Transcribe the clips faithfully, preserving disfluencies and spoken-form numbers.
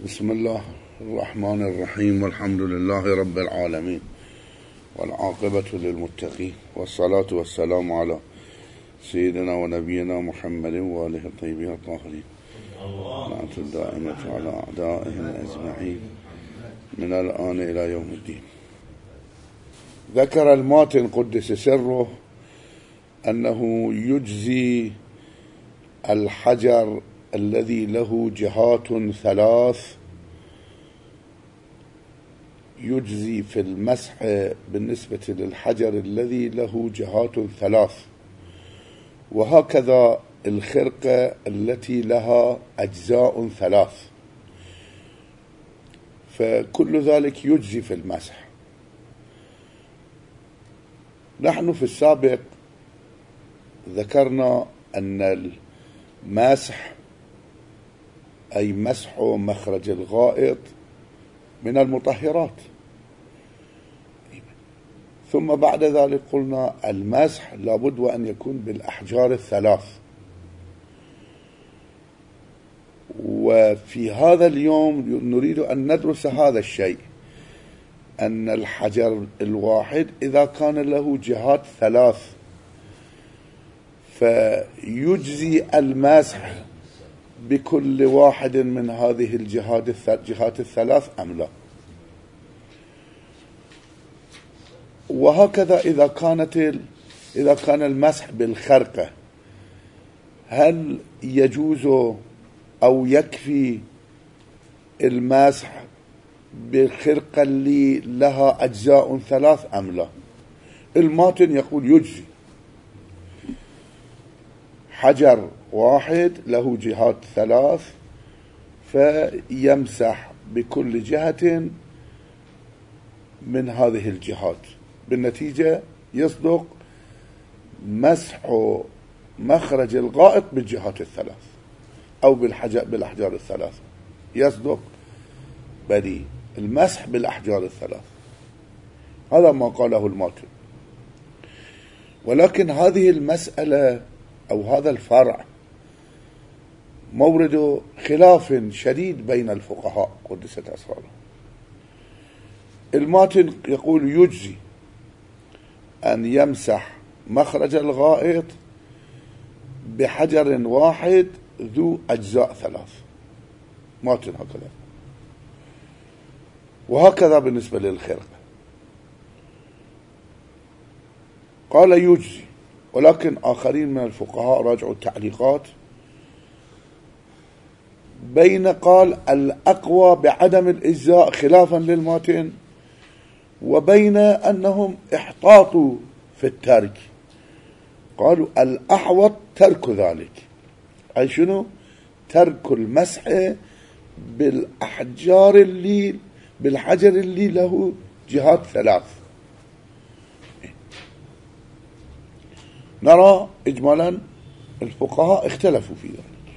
بسم الله الرحمن الرحيم والحمد لله رب العالمين والعاقبة للمتقين والصلاة والسلام على سيدنا ونبينا محمد وآله الطيبين الطاهرين لعنة الدائمة على أعدائهم أجمعين من الآن إلى يوم الدين. ذكر الماتن قدس سره أنه يجزي الحجر الذي له جهات ثلاث، يجزي في المسح بالنسبة للحجر الذي له جهات ثلاث، وهكذا الخرقة التي لها أجزاء ثلاث، فكل ذلك يجزي في المسح. نحن في السابق ذكرنا أن المسح أي مسح مخرج الغائط من المطهرات، ثم بعد ذلك قلنا المسح لابد وأن يكون بالأحجار الثلاث. وفي هذا اليوم نريد أن ندرس هذا الشيء، أن الحجر الواحد إذا كان له جهات ثلاث فيجزي المسح بكل واحد من هذه الجهات الثلاث أم لا. وهكذا إذا كانت إذا كان المسح بالخرقة، هل يجوز أو يكفي المسح بالخرقة اللي لها أجزاء ثلاث أم لا؟ الماتن يقول يجزي. حجر واحد له جهات ثلاث فيمسح بكل جهة من هذه الجهات، بالنتيجة يصدق مسح مخرج الغائط بالجهات الثلاث أو بالحجر بالأحجار الثلاث، يصدق بدي المسح بالأحجار الثلاث. هذا ما قاله الماتن. ولكن هذه المسألة أو هذا الفرع مورد خلاف شديد بين الفقهاء قدست أسرارهم. الماتن يقول يجزي أن يمسح مخرج الغائط بحجر واحد ذو أجزاء ثلاث، ماتن هكذا. وهكذا بالنسبة للخرقة قال يجزي، ولكن آخرين من الفقهاء راجعوا التعليقات بين قال الأقوى بعدم الإجزاء خلافا للماتن، وبين أنهم احتاطوا في الترك، قالوا الأحوط ترك ذلك، أي شنو؟ ترك المسح بالأحجار اللي بالحجر اللي له جهات ثلاث. نرى إجمالا الفقهاء اختلفوا في ذلك.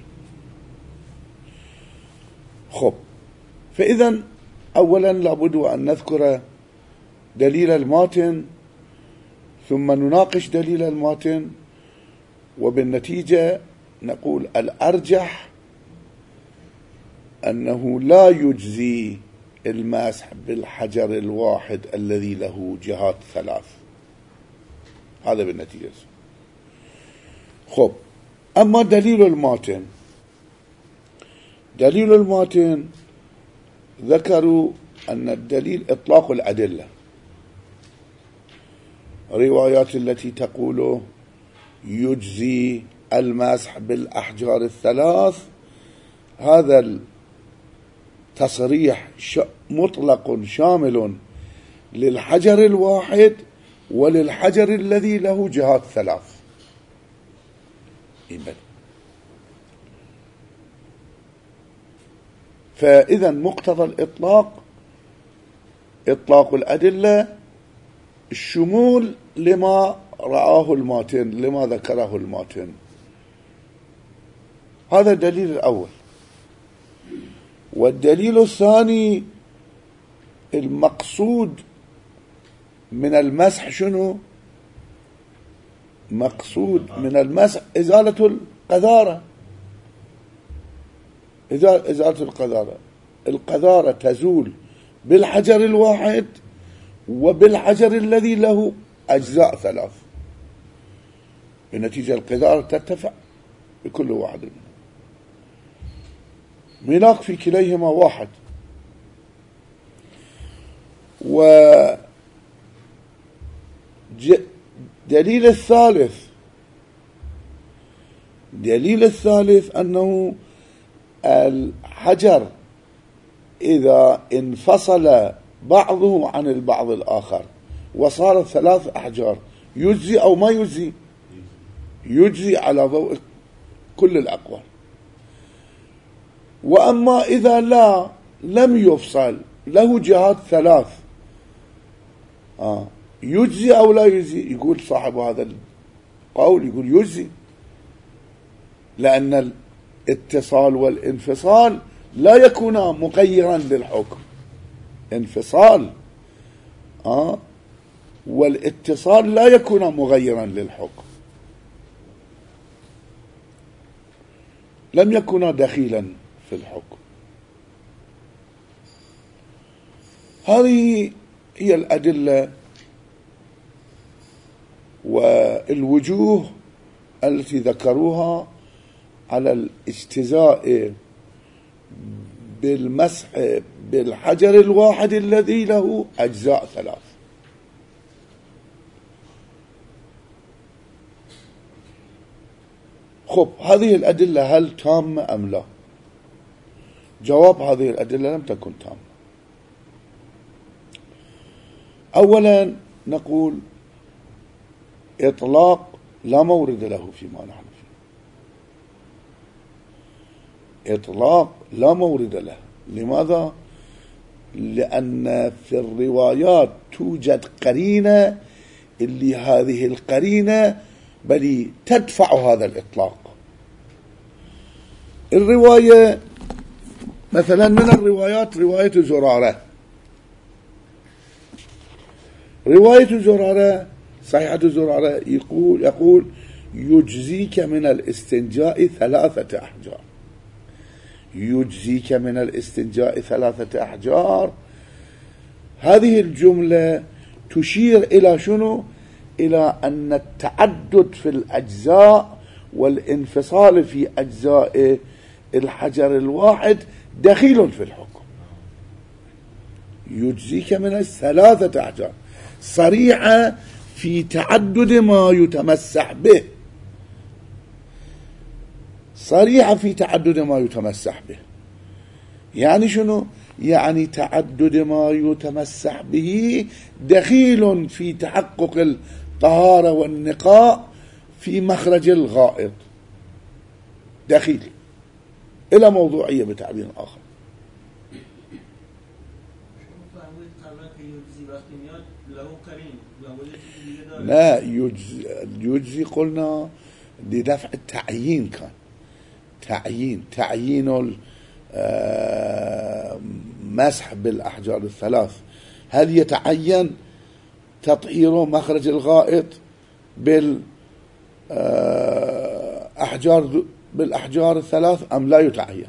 خب، فإذا أولا لابد أن نذكر دليل الماتن ثم نناقش دليل الماتن، وبالنتيجة نقول الأرجح أنه لا يجزي المسح بالحجر الواحد الذي له جهات ثلاث، هذا بالنتيجة. خب، أما دليل الماتن، دليل الماتن ذكروا أن الدليل إطلاق الأدلة، روايات التي تقول يجزي المسح بالأحجار الثلاث، هذا التصريح مطلق شامل للحجر الواحد وللحجر الذي له جهات ثلاث. فإذا مقتضى الإطلاق إطلاق الأدلة الشمول لما رآه الماتن، لما ذكره الماتن. هذا الدليل الأول. والدليل الثاني المقصود من المسح شنو؟ مقصود من المسح إزالة القذارة، إزالة القذارة. القذارة تزول بالحجر الواحد وبالحجر الذي له أجزاء ثلاث، بنتيجة القذارة ترتفع بكل واحد منهم. ميناق في كليهما واحد. ودليل الثالث دليل الثالث أنه الحجر إذا انفصل بعضه عن البعض الآخر وصارت ثلاث أحجار يجزي أو ما يجزي؟ يجزي على ضوء كل الأقوال. وأما إذا لا لم يفصل له جهات ثلاث آه يجزي أو لا يجزي؟ يقول صاحب هذا القول يقول يجزي، لأن الاتصال والانفصال لا يكونا مغيرا للحكم. انفصال آه والاتصال لا يكونا مغيرا للحكم، لم يكونا دخيلا في الحكم. هذه هي الأدلة والوجوه التي ذكروها على الاجتزاء بالمسح بالحجر الواحد الذي له أجزاء ثلاث. خب، هذه الأدلة هل تامة أم لا؟ جواب هذه الأدلة لم تكن تامة. أولا نقول إطلاق لا مورد له فيما نحن فيه. إطلاق لا مورد له. لماذا؟ لأن في الروايات توجد قرينة، اللي هذه القرينة بل تدفع هذا الإطلاق. الرواية مثلا من الروايات رواية زرارة. رواية زرارة صحيحة زرارة يقول يقول يجزيك من الاستنجاء ثلاثة أحجار. يجزيك من الاستنجاء ثلاثة أحجار. هذه الجملة تشير إلى شنو؟ إلى أن التعدد في الأجزاء والانفصال في أجزاء الحجر الواحد دخيل في الحكم. يجزيك من الثلاثة أحجار، صريحة في تعدد ما يتمسح به. صريحة في تعدد ما يتمسح به. يعني شنو؟ يعني تعدد ما يتمسح به دخيل في تحقق الطهارة والنقاء في مخرج الغائط، دخيل إلى موضوعية بتعبير آخر. لا يجزي, يجزي قلنا لدفع التعيين، كان تعيين تعيين المسح بالأحجار الثلاث. هل يتعين تطهير مخرج الغائط بالأحجار بالأحجار الثلاث أم لا يتعين؟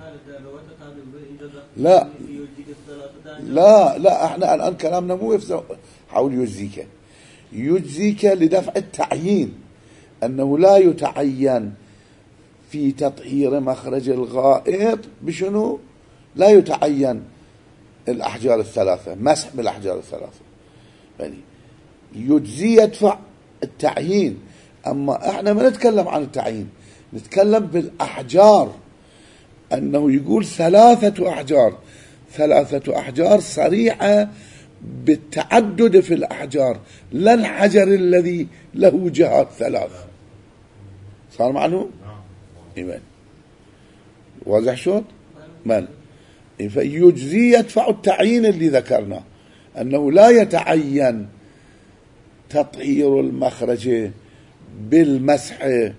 لا لا لا احنا الآن كلامنا مو حول يجزيك. يجزيك لدفع التعيين، أنه لا يتعين في تطهير مخرج الغائط بشنو؟ لا يتعين الأحجار الثلاثة، مسح بالأحجار الثلاثة. يعني يجزي يدفع التعيين. أما احنا ما نتكلم عن التعيين، نتكلم بالأحجار، أنه يقول ثلاثة أحجار. ثلاثة أحجار صريحة بالتعدد في الأحجار، لا الحجر الذي له جهات ثلاث. صار معلوم؟ إيمان واضح شوط؟ من فيجزي يدفع التعيين اللي ذكرنا، أنه لا يتعين تطهير المخرج بالمسح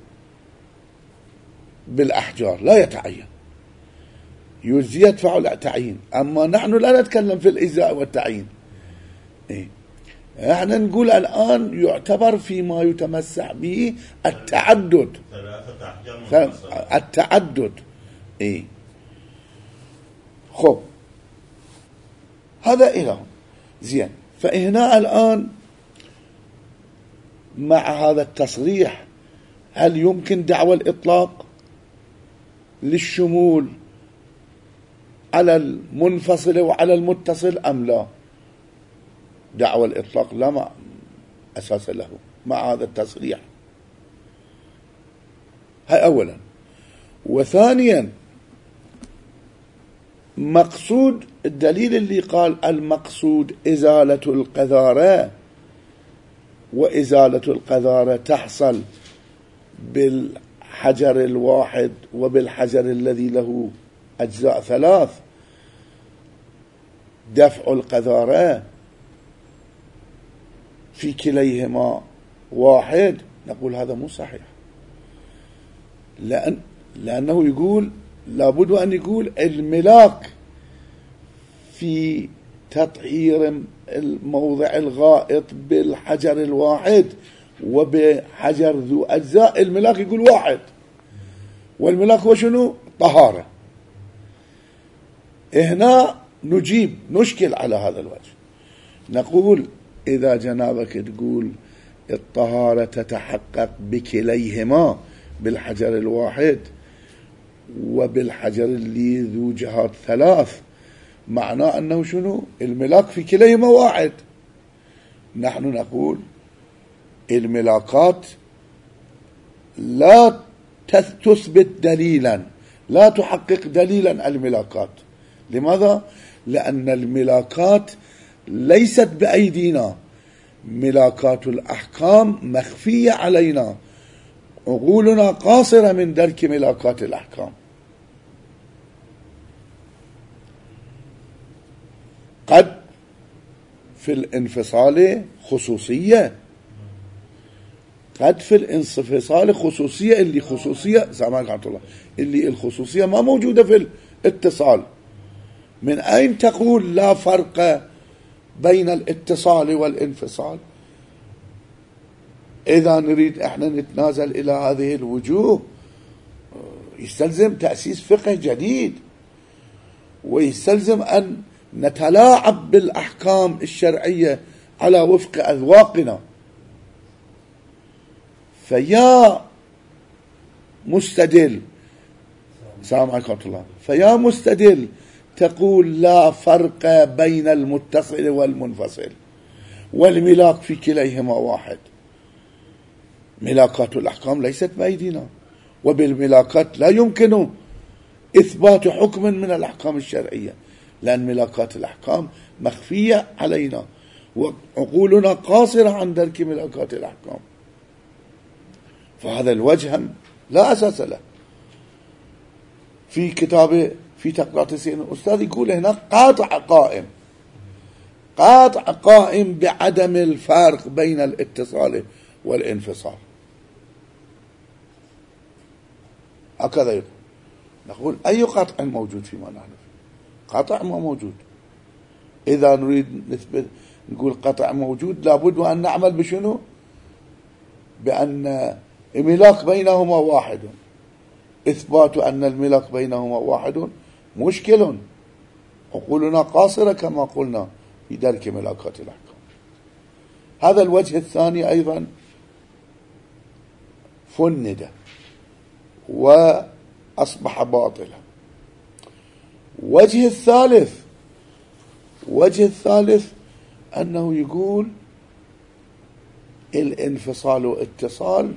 بالأحجار، لا يتعين. يجزي يدفع التعيين. أما نحن لا نتكلم في الإجزاء والتعيين. إيه؟ احنا نقول الآن يعتبر فيما يتمسح به التعدد. التعدد. إيه؟ خب، هذا إله زين. فهنا الآن مع هذا التصريح هل يمكن دعوى الإطلاق للشمول على المنفصل وعلى المتصل أم لا؟ دعوى الإطلاق لا ما أساس له مع هذا التصريح. هاي أولا. وثانيا مقصود الدليل اللي قال المقصود إزالة القذارة، وإزالة القذارة تحصل بالحجر الواحد وبالحجر الذي له أجزاء ثلاث، دفع القذارة في كليهما واحد، نقول هذا مو صحيح، لأن لأنه يقول لابد أن يقول الملاك في تطهير الموضع الغائط بالحجر الواحد وبحجر ذو أجزاء، الملاك يقول واحد، والملاك هو شنو؟ طهارة. هنا نجيب نشكل على هذا الوجه، نقول إذا جنابك تقول الطهارة تتحقق بكليهما، بالحجر الواحد وبالحجر اللي ذو جهات ثلاث، معناه أنه شنو؟ الملاك في كليهما واحد. نحن نقول الملاكات لا تثبت دليلا، لا تحقق دليلا الملاكات. لماذا؟ لأن الملاكات ليست بأيدينا، ملاكات الأحكام مخفية علينا، عقولنا قاصرة من درك ملاكات الأحكام. قد في الانفصال خصوصية، قد في الانفصال خصوصية، اللي خصوصية سامعك عبد الله، اللي الخصوصية ما موجودة في الاتصال. من أين تقول لا فرق بين الاتصال والانفصال؟ إذا نريد احنا نتنازل إلى هذه الوجوه يستلزم تأسيس فقه جديد، ويستلزم أن نتلاعب بالأحكام الشرعية على وفق أذواقنا. فيا مستدل السلام عليكم ورحمة الله، فيا مستدل تقول لا فرق بين المتصل والمنفصل والملاك في كليهما واحد، ملاكات الأحكام ليست بأيدينا، وبالملاكات لا يمكن إثبات حكم من الأحكام الشرعية، لأن ملاكات الأحكام مخفية علينا وعقولنا قاصرة عن درك ملاكات الأحكام. فهذا الوجه لا أساس له. في كتابه في تقراطيسين الأستاذ يقول هنا قاطع قائم، قاطع قائم بعدم الفارق بين الاتصال والانفصال، هكذا يقول. نقول أي قطع موجود فيما نحن فيه؟ قطع ما موجود. إذا نريد نثبت نقول قطع موجود لابد أن نعمل بشنو؟ بأن الملاك بينهما واحد. إثبات أن الملاك بينهما واحد مشكل، عقولنا قاصرة كما قلنا في درك ملاكات الأحكام. هذا الوجه الثاني أيضا فند وأصبح باطلا. وجه الثالث وجه الثالث أنه يقول الانفصال واتصال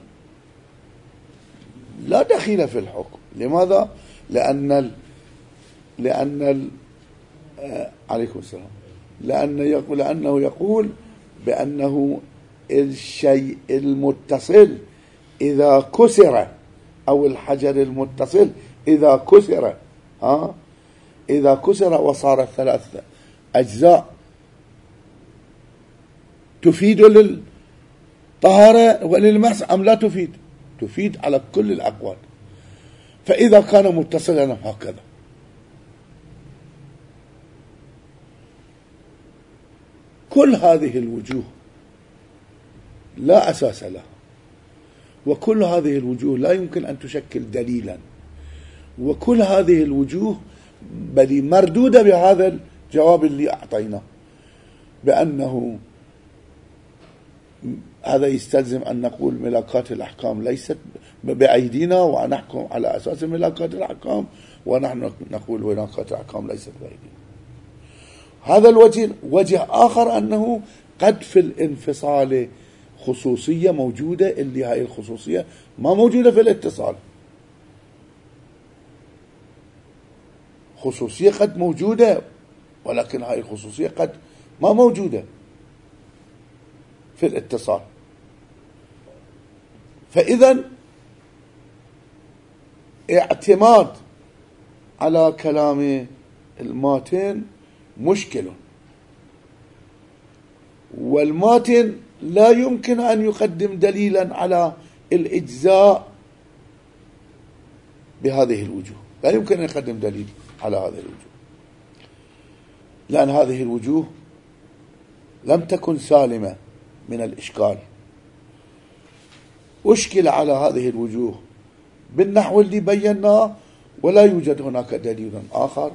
لا دخيل في الحكم. لماذا؟ لأن ال... لأن ال... آه... عليكم السلام لأن يقول لأنه يقول بأنه الشيء المتصل إذا كسر، أو الحجر المتصل إذا كسر ها إذا كسر وصار ثلاثة أجزاء تفيد للطهارة وللمسح أم لا تفيد؟ تفيد على كل الأقوال. فإذا كان متصلا هكذا. كل هذه الوجوه لا أساس لها، وكل هذه الوجوه لا يمكن أن تشكل دليلا، وكل هذه الوجوه بل مردودة بهذا جواب اللي أعطيناه بأنه هذا يستلزم أن نقول ملاكات الأحكام ليست بأيدينا ونحكم على أساس ملاكات الأحكام، ونحن نقول ملاكات الأحكام ليست بأيدينا. هذا الوجه. وجه آخر أنه قد في الانفصال خصوصية موجودة، اللي هاي الخصوصية ما موجودة في الاتصال. خصوصية قد موجودة، ولكن هاي الخصوصية قد ما موجودة في الاتصال. فإذا اعتماد على كلام الماتن مشكل، والماتن لا يمكن أن يقدم دليلا على الإجزاء بهذه الوجوه، لا يمكن أن يقدم دليل على هذه الوجوه، لأن هذه الوجوه لم تكن سالمة من الإشكال. أشكل على هذه الوجوه بالنحو اللي بيناه، ولا يوجد هناك دليل آخر،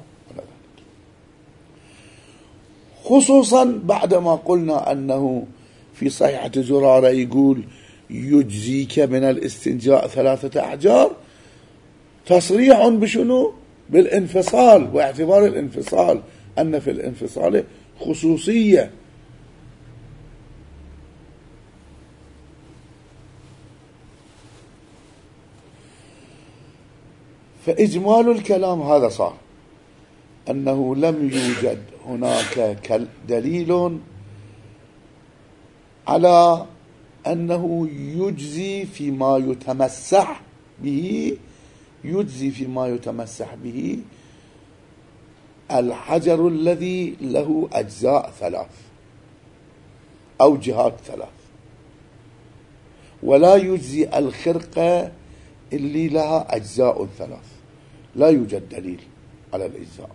خصوصا بعدما قلنا أنه في صحيحة زرارة يقول يجزيك من الاستنجاء ثلاثة أحجار، تصريح بشنو؟ بالانفصال، واعتبار الانفصال أن في الانفصال خصوصية. فإجمال الكلام هذا صار أنه لم يوجد هناك دليل على أنه يجزي فيما يتمسح به يجزي فيما يتمسح به الحجر الذي له أجزاء ثلاث أو جهات ثلاث، ولا يجزي الخرقة اللي لها أجزاء ثلاث، لا يوجد دليل على الإجزاء.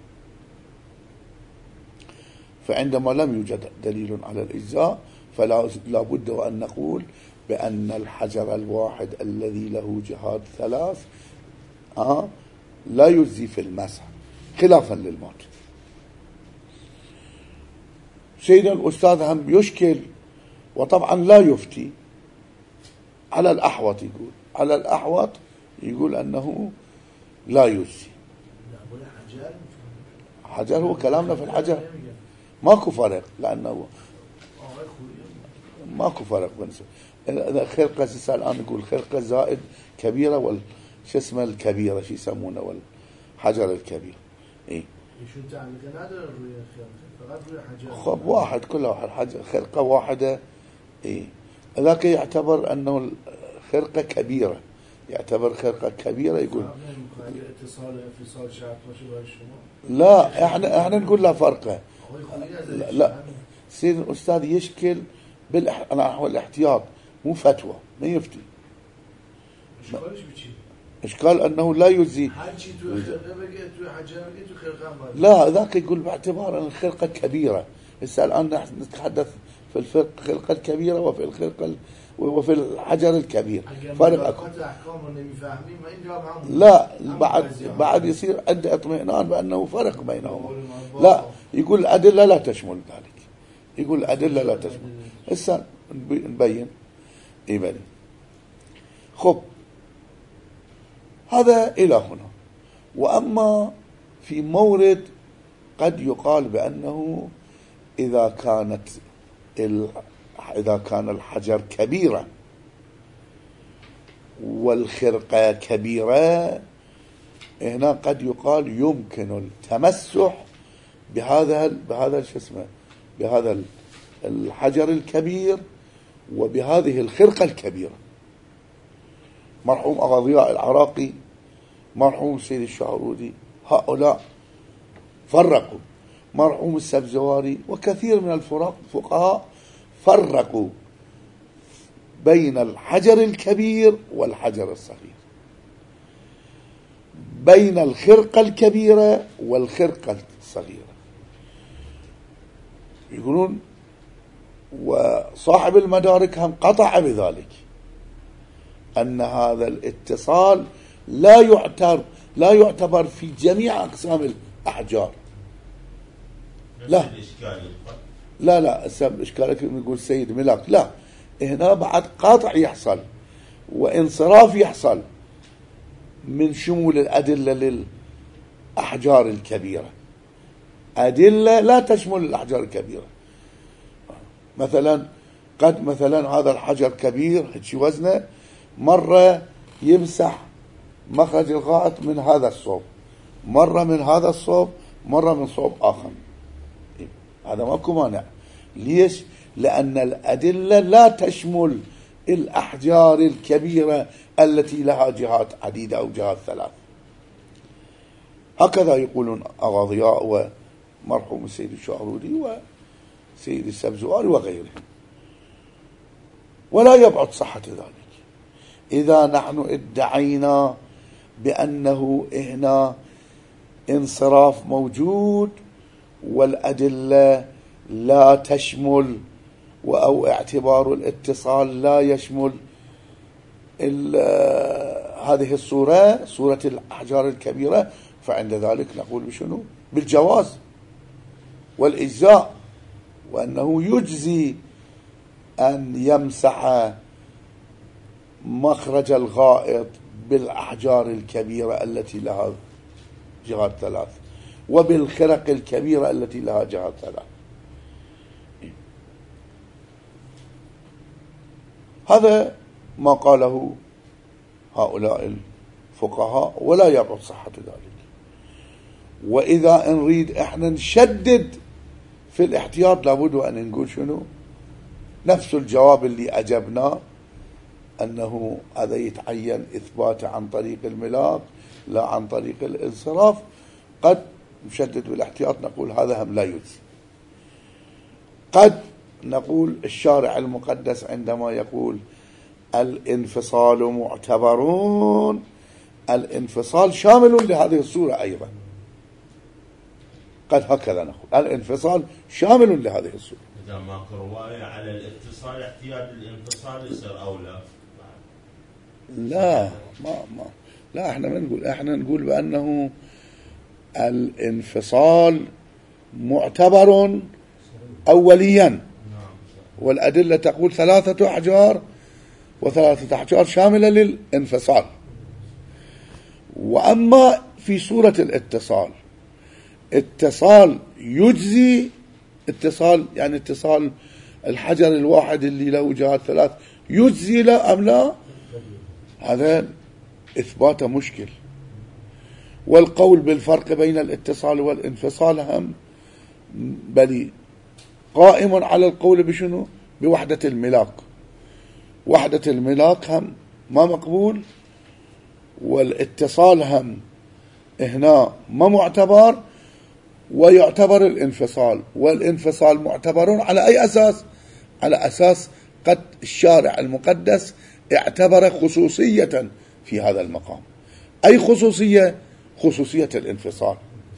فعندما لم يوجد دليل على الإجزاء فلا بد أن نقول بأن الحجر الواحد الذي له جهات ثلاث آه لا يجزي في المسح، خلافا للمات. سيدنا الأستاذ هم يشكل، وطبعا لا يفتي على الأحوط، يقول على الأحوط يقول أنه لا يجزي. حجر هو كلامنا في الحجر ماكو فرق، لأنه ماكو فرق بين خرقة الآن نقول خرقة زائد كبيرة وال شو اسمه الكبيرة شو يسمونه والحجر الكبير. إيه شو تعني نادر فقط حجر خب واحد كل واحد حجر خرقة واحدة. إيه ذاك يعتبر أنه خرقة كبيرة، يعتبر خرقة كبيرة. يقول اتصال انفصال شعب لا، احنا احنا نقول لا فرقة. لا, لا. سيد الأستاذ يشكل بالنحو الاحتياط، مو فتوى، ما يفتي. إشكال أنه لا يجزي. لا ذاك يقول باعتبار أن الخرقة كبيرة. هسه الآن نحن نتحدث في الخرقة الكبيرة وفي الخرقة وفي الحجر الكبير فرق أكو. لا بعد بعد يصير عنده اطمئنان بأنه فرق بينهما. لا يقول الأدلة لا تشمل ذلك، يقول الأدلة لا تشمل. هسه نبين إيه. خب هذا إلى هنا. وأما في مورد قد يقال بأنه إذا كانت إذا كان الحجر كبيرا والخرقة كبيرة، هنا قد يقال يمكن التمسح بهذا بهذا شو اسمه بهذا الحجر الكبير وبهذه الخرقة الكبيرة. مرحوم أبا ضياء العراقي، مرحوم سيد الشعرودي، هؤلاء فرقوا. مرحوم السبزواري وكثير من الفقهاء فرقوا بين الحجر الكبير والحجر الصغير، بين الخرقة الكبيرة والخرقة الصغيرة. يقولون وصاحب المدارك هم قطع بذلك أن هذا الاتصال لا يعتبر لا يعتبر في جميع أقسام الأحجار، لا لا لا السبب إشكالك يقول سيد ملاك، لا، هنا بعد قاطع يحصل وانصراف يحصل من شمول الأدلة للأحجار الكبيرة. أدلة لا تشمل الأحجار الكبيرة، مثلا قد مثلا هذا الحجر كبير هيك وزنه، مرة يمسح مخرج الغائط من هذا الصوب، مرة من هذا الصوب، مرة من صوب آخر، هذا ماكو مانع. ليش؟ لأن الأدلة لا تشمل الأحجار الكبيرة التي لها جهات عديدة أو جهات ثلاث. هكذا يقولون أغاضياء ومرحوم السيد الشعروري وسيد السبزواري وغيرهم. ولا يبعد صحة ذلك إذا نحن ادعينا بأنه هنا انصراف موجود والأدلة لا تشمل أو اعتبار الاتصال لا يشمل هذه الصورة، صورة الأحجار الكبيرة، فعند ذلك نقول بشنو؟ بالجواز والإجزاء، وأنه يجزي أن يمسح مخرج الغائط بالأحجار الكبيرة التي لها جهات ثلاث وبالخرق الكبيرة التي لها جهات ثلاث. هذا ما قاله هؤلاء الفقهاء ولا يبعد صحة ذلك. وإذا نريد احنا نشدد في الاحتياط لابد أن نقول شنو؟ نفس الجواب اللي أجبناه، أنه هذا يتعين إثباته عن طريق الملاك لا عن طريق الانصراف. قد نشدد بالاحتياط نقول هذا هم لا يجزي. قد نقول الشارع المقدس عندما يقول الانفصال معتبرون، الانفصال شامل لهذه الصورة أيضا، قد هكذا نقول الانفصال شامل لهذه الصورة. إذا ماكو رواية على الاتصال احتياج الانفصال يصير أولى. لا ما ما لا احنا ما نقول، احنا نقول بأنه الانفصال معتبر أوليا، والأدلة تقول ثلاثة أحجار وثلاثة أحجار شاملة للانفصال. وأما في صورة الاتصال، اتصال يجزي، اتصال يعني اتصال الحجر الواحد اللي له جهات ثلاث يجزي لا أم لا؟ هذا إثباته مشكل. والقول بالفرق بين الاتصال والانفصال هم بل قائم على القول بشنو؟ بوحدة الملاك. وحدة الملاك هم ما مقبول، والاتصال هم هنا ما معتبر، ويعتبر الانفصال، والانفصال معتبر على أي أساس؟ على أساس قد الشارع المقدس اعتبر خصوصية في هذا المقام. أي خصوصية؟ خصوصية الانفصال.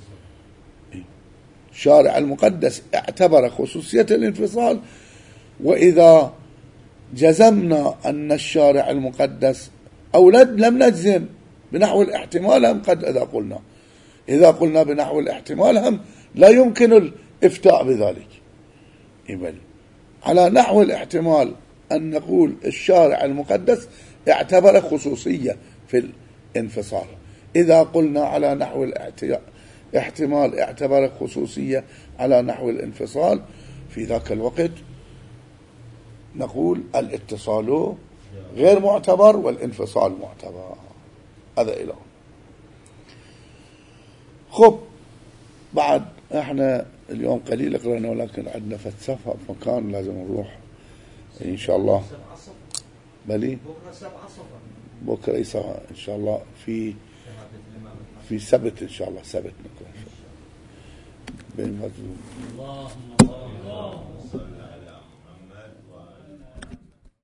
الشارع المقدس اعتبر خصوصية الانفصال. وإذا جزمنا أن الشارع المقدس أو لم نجزم بنحو الاحتمال هم، قد إذا قلنا إذا قلنا بنحو الاحتمال هم لا يمكن الإفتاء بذلك. إبل على نحو الاحتمال أن نقول الشارع المقدس اعتبر خصوصية في الانفصال. إذا قلنا على نحو الاحتمال اعتبر خصوصية على نحو الانفصال، في ذاك الوقت نقول الاتصال غير معتبر والانفصال معتبر. هذا إله. خب بعد احنا اليوم قليل قرأنا، ولكن عندنا فلسفة مكان لازم نروح إن شاء الله. بلي بكرة يسا إن شاء الله في في سبت إن شاء الله، سبت نقرأ. اللهم